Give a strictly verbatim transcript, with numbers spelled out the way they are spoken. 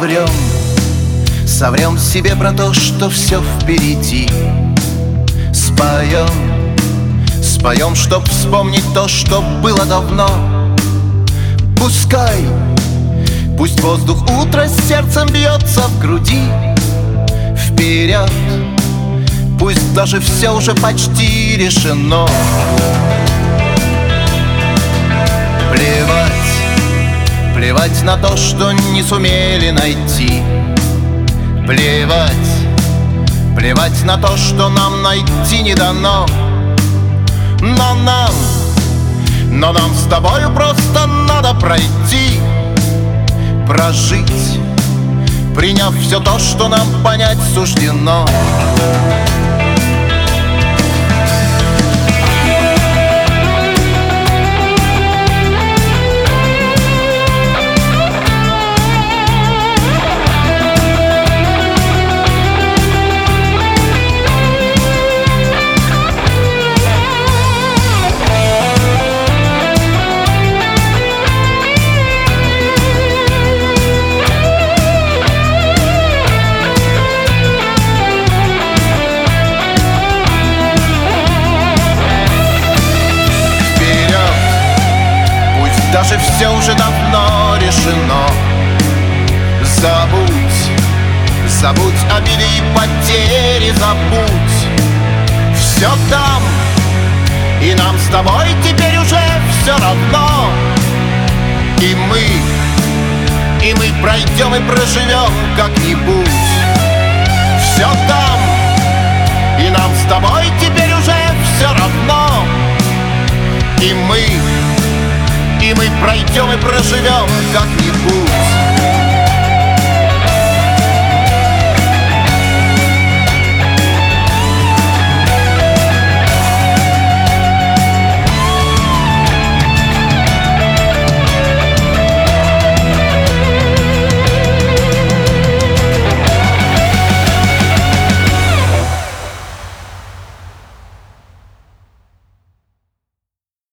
соврем, соврем себе про то, что все впереди. Споем, споем, чтоб вспомнить то, что было давно. Пускай, пусть воздух утра с сердцем бьется в груди. Вперед, пусть даже все уже почти решено. Плевать, плевать на то, что не сумели найти. Плевать, плевать на то, что нам найти не дано. Но нам, но нам с тобою просто надо пройти, прожить, приняв все то, что нам понять суждено. Даже все уже давно решено. Забудь, забудь обиды и потери, забудь. Все там, и нам с тобой теперь уже все равно. И мы, и мы пройдем и проживем как-нибудь. Все там, и нам с тобой теперь уже все равно. И мы, и мы пройдем и проживем как-нибудь.